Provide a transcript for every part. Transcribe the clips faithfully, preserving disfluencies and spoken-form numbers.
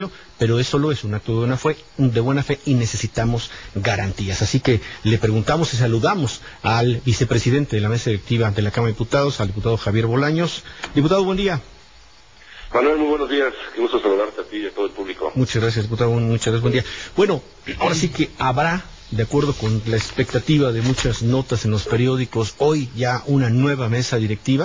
pero eso solo es un acto de buena fe, de buena fe y necesitamos garantías. Así que le preguntamos y saludamos al vicepresidente de la mesa directiva de la Cámara de Diputados, al diputado Javier Bolaños. Diputado, buen día. Manuel, muy buenos días. Qué gusto saludarte a ti y a todo el público. Muchas gracias, diputado. Muchas gracias. Buen día. Bueno, ahora sí que habrá, de acuerdo con la expectativa de muchas notas en los periódicos, hoy ya una nueva mesa directiva.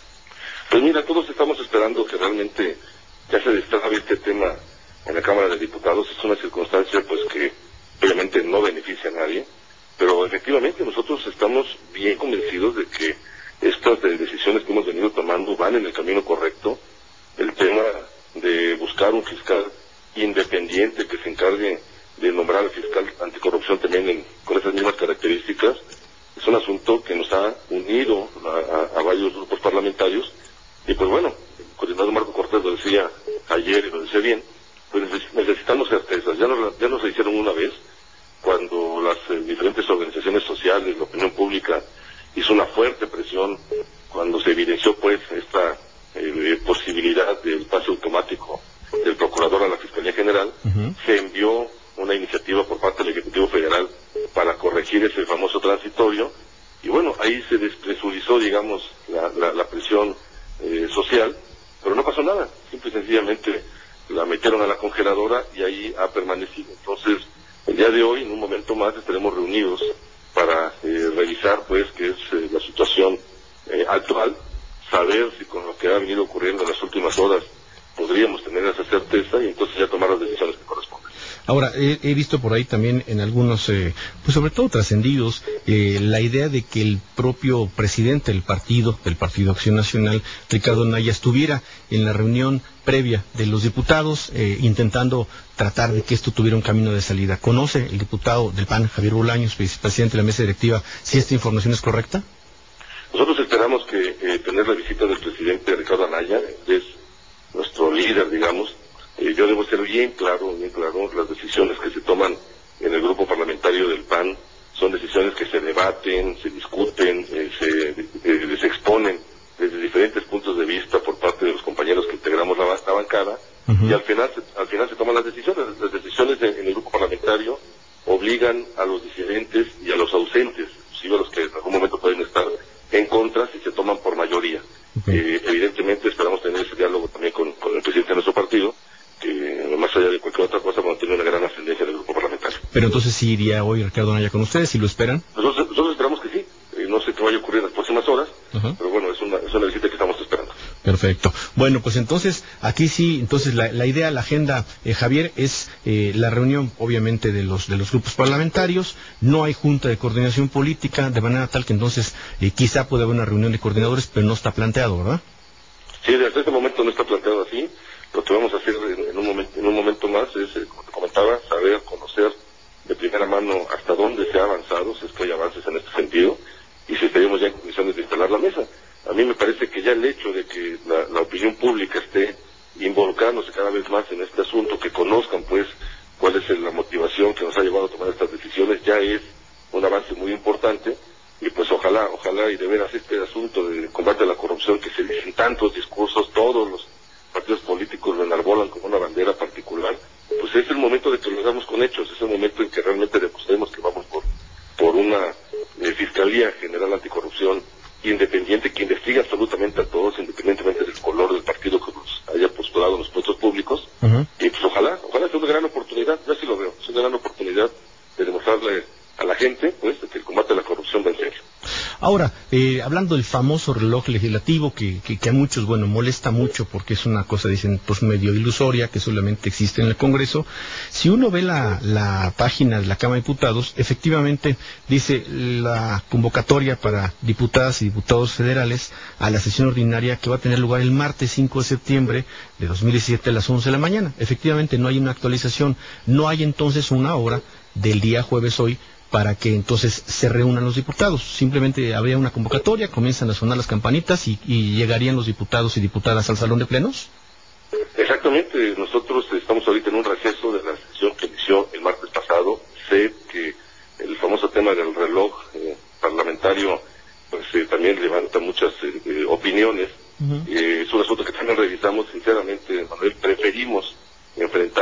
Pues mira, todos estamos esperando que realmente ya se destrabe este tema en la Cámara de Diputados. Es una circunstancia pues que obviamente no beneficia a nadie, pero efectivamente nosotros estamos bien convencidos de que estas decisiones que hemos venido tomando van en el camino correcto. El tema de buscar un fiscal independiente que se encargue de nombrar al fiscal anticorrupción también en, con esas mismas características, es un asunto que nos ha unido a, a, a varios grupos parlamentarios. Y pues bueno, el coordinador Marco Cortés lo decía ayer y lo decía bien, pues necesitamos certezas. Ya nos, ya nos lo hicieron una vez, cuando las eh, diferentes organizaciones sociales, la opinión pública, hizo una fuerte presión, cuando se evidenció pues esta eh, posibilidad del pase automático del procurador a la Fiscalía General. Uh-huh. Se envió una iniciativa por parte del Ejecutivo Federal para corregir ese famoso transitorio, y bueno, ahí se despresurizó, digamos, la, la, la presión eh, social, pero no pasó nada, simple y sencillamente la metieron a la congeladora y ahí ha permanecido. Entonces, el día de hoy, en un momento más, estaremos reunidos para eh, revisar, pues, qué es eh, la situación eh, actual, saber si con lo que ha venido ocurriendo en las últimas horas podríamos tener esa certeza y entonces ya tomar las decisiones que corresponden. Ahora, he, he visto por ahí también en algunos, eh, pues sobre todo trascendidos, eh, la idea de que el propio presidente del partido, del Partido Acción Nacional, Ricardo Anaya, estuviera en la reunión previa de los diputados, eh, intentando tratar de que esto tuviera un camino de salida. ¿Conoce el diputado del P A N, Javier Bolaños, vicepresidente de la mesa directiva, si esta información es correcta? Nosotros esperamos que eh, tener la visita del presidente Ricardo Anaya, es nuestro líder, digamos. Eh, yo debo ser bien claro, bien claro, las decisiones que se toman en el grupo parlamentario del P A N son decisiones que se debaten, se discuten, eh, se, eh, se exponen desde diferentes puntos de vista por parte de los compañeros que integramos la, la bancada, uh-huh. y al final, se, al final se toman las decisiones. Las decisiones de, en el grupo parlamentario obligan a los disidentes y a los ausentes, inclusive a los que en algún momento pueden estar en contra, si se toman por mayoría. Uh-huh. Eh, evidentemente esperamos tener ese diálogo también con, con el presidente de nuestro partido, que más allá de cualquier otra cosa, bueno, tiene una gran ascendencia en el grupo parlamentario. Pero entonces sí iría hoy Ricardo Anaya con ustedes, ¿si lo esperan? Nosotros, nosotros esperamos que sí. Eh, no sé qué vaya a ocurrir en las próximas horas, uh-huh. pero bueno, es una, es una visita que estamos esperando. Perfecto. Bueno, pues entonces, aquí sí, entonces la, la idea, la agenda, eh, Javier, es eh, la reunión, obviamente, de los de los grupos parlamentarios. No hay junta de coordinación política, de manera tal que entonces eh, quizá puede haber una reunión de coordinadores, pero no está planteado, ¿verdad? Sí, desde este momento no está planteado así. Lo que vamos a hacer en, en, un, momento, en un momento más es, eh, como te comentaba, saber, conocer de primera mano hasta dónde se ha avanzado, si es que hay avances en este sentido, y si estaríamos ya en condiciones de instalar la mesa. A mí me parece que ya el hecho de que la, la opinión pública esté involucrándose cada vez más en este asunto, que conozcan pues cuál es la motivación que nos ha llevado a tomar estas decisiones, ya es un avance muy importante. Y pues ojalá, ojalá y de veras este asunto de combate a la corrupción, que se dicen tantos discursos, todos los partidos políticos lo enarbolan como una bandera particular, pues es el momento de que lo hagamos con hechos, es el momento en que realmente demostremos que vamos por, por una eh, Fiscalía General Anticorrupción independiente, que investigue absolutamente a todos, independientemente del color del partido que nos haya postulado en los puestos públicos. Uh-huh. Y pues ojalá, ojalá sea una gran oportunidad, yo así lo veo, es una gran oportunidad de demostrarle a la gente pues de que el combate a la corrupción va en serio. Ahora, eh, hablando del famoso reloj legislativo que, que, que a muchos, bueno, molesta mucho porque es una cosa, dicen, pues medio ilusoria, que solamente existe en el Congreso. Si uno ve la, la página de la Cámara de Diputados, efectivamente dice la convocatoria para diputadas y diputados federales a la sesión ordinaria que va a tener lugar el martes cinco de septiembre de dos mil diecisiete a las once de la mañana. Efectivamente, no hay una actualización, no hay entonces una hora del día jueves hoy para que entonces se reúnan los diputados. Simplemente habría una convocatoria, comienzan a sonar las campanitas y, y llegarían los diputados y diputadas al salón de plenos. Exactamente, nosotros estamos ahorita en un receso de la sesión que inició el martes pasado. Sé que el famoso tema del reloj eh, parlamentario pues eh, también levanta muchas eh, eh, opiniones. Uh-huh. Eh, es un asunto que también revisamos. Sinceramente, Manuel, preferimos enfrentar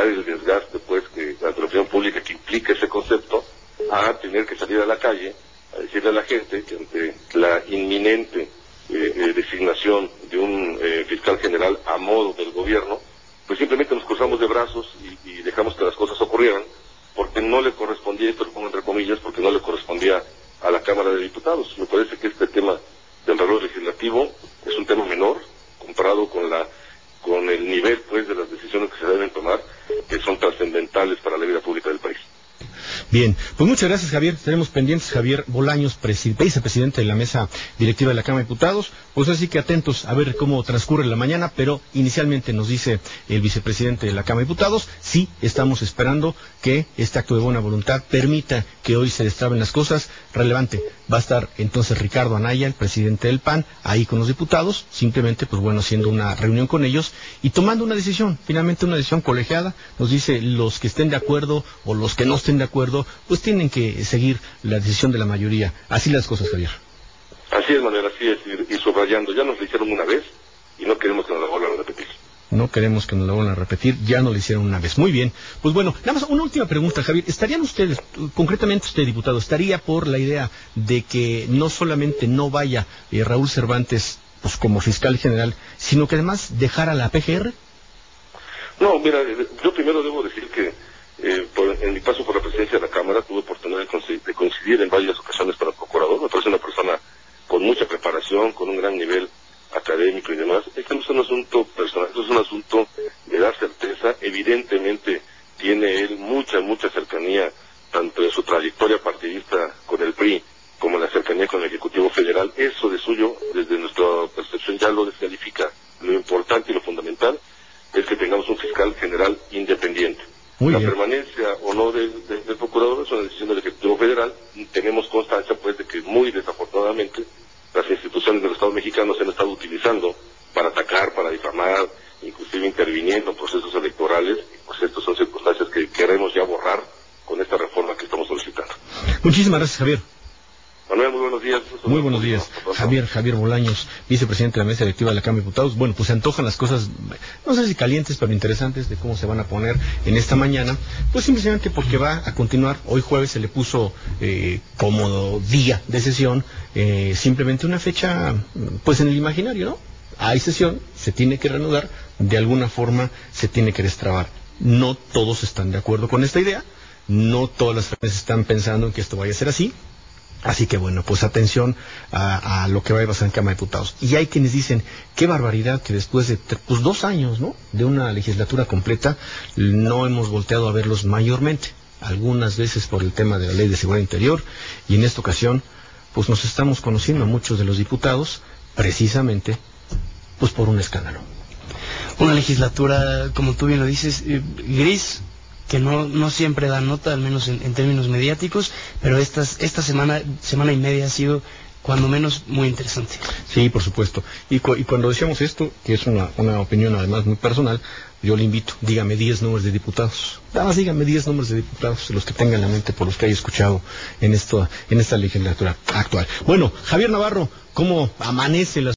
evitar el desgaste, pues, que la opinión pública que implica ese concepto, a tener que salir a la calle a decirle a la gente que ante la inminente eh, eh, designación de un eh, fiscal general a modo del gobierno, pues simplemente nos cruzamos de brazos y, y dejamos que las cosas ocurrieran, porque no le correspondía, esto lo pongo entre comillas, porque no le correspondía a la Cámara de Diputados. Me parece que este tema del reloj legislativo es un tema menor comparado con la con el nivel, pues, de las decisiones que se deben tomar, que son trascendentales para la vida pública del país. Bien, pues muchas gracias, Javier. Tenemos pendientes Javier Bolaños, vicepresidente de la mesa directiva de la Cámara de Diputados. Pues así que atentos a ver cómo transcurre la mañana, pero inicialmente nos dice el vicepresidente de la Cámara de Diputados, sí, estamos esperando que este acto de buena voluntad permita que hoy se destraben las cosas. Relevante, va a estar entonces Ricardo Anaya, el presidente del P A N, ahí con los diputados, simplemente, pues bueno, haciendo una reunión con ellos y tomando una decisión, finalmente una decisión colegiada. Nos dice, los que estén de acuerdo o los que no estén de acuerdo, pues tienen que seguir la decisión de la mayoría. Así las cosas, Javier. Así es, Manuel, así es, y, y subrayando, ya nos lo hicieron una vez y no queremos que nos la vuelvan a repetir. No queremos que nos la vuelvan a repetir, ya nos lo hicieron una vez. Muy bien, pues bueno, nada más una última pregunta, Javier. ¿Estarían ustedes, concretamente usted, diputado, estaría por la idea de que no solamente no vaya eh, Raúl Cervantes pues como fiscal general, sino que además dejara la P G R? No, mira, yo primero debo decir que Eh, por, en mi paso por la presidencia de la Cámara tuve oportunidad de coincidir, de coincidir en varias ocasiones para el procurador. Me parece una persona con mucha preparación, con un gran nivel académico y demás. Este no es un asunto personal, esto es un asunto de dar certeza. Evidentemente tiene él mucha, mucha cercanía, tanto en su trayectoria partidista con el P R I, como en la cercanía con el Ejecutivo Federal. Eso de suyo, desde nuestra percepción, ya lo descalifica. Lo importante y lo fundamental es que tengamos un fiscal general independiente. Muy la bien. Permanencia o no del de, de procurador es una decisión del Ejecutivo Federal. Tenemos constancia, pues, de que muy desafortunadamente las instituciones del Estado mexicano se han estado utilizando para atacar, para difamar, inclusive interviniendo en procesos electorales. Pues estas son circunstancias que queremos ya borrar con esta reforma que estamos solicitando. Muchísimas gracias, Javier. Manuel, muy buenos días. Muy buenos días. Javier, Javier Bolaños, vicepresidente de la mesa directiva de la Cámara de Diputados. Bueno, pues se antojan las cosas, no sé si calientes, pero interesantes de cómo se van a poner en esta mañana. Pues simplemente porque va a continuar. Hoy jueves se le puso eh, como día de sesión, eh, simplemente una fecha, pues en el imaginario, ¿no? Hay sesión, se tiene que reanudar, de alguna forma se tiene que destrabar. No todos están de acuerdo con esta idea, no todas las fracciones están pensando en que esto vaya a ser así. Así que bueno, pues atención a, a lo que va a pasar en Cámara de Diputados. Y hay quienes dicen, qué barbaridad que después de pues dos años, ¿no?, de una legislatura completa, no hemos volteado a verlos mayormente. Algunas veces por el tema de la Ley de Seguridad Interior, y en esta ocasión, pues nos estamos conociendo a muchos de los diputados, precisamente, pues por un escándalo. Una legislatura, como tú bien lo dices, eh, gris, que no no siempre da nota, al menos en, en términos mediáticos, pero estas esta semana semana y media ha sido cuando menos muy interesante. Sí, por supuesto. Y, cu y cuando decíamos esto, que es una, una opinión además muy personal, yo le invito, dígame diez nombres de diputados. Nada más dígame diez nombres de diputados, los que tengan en la mente, por los que haya escuchado en esto, en esta legislatura actual. Bueno, Javier Navarro, ¿cómo amanece la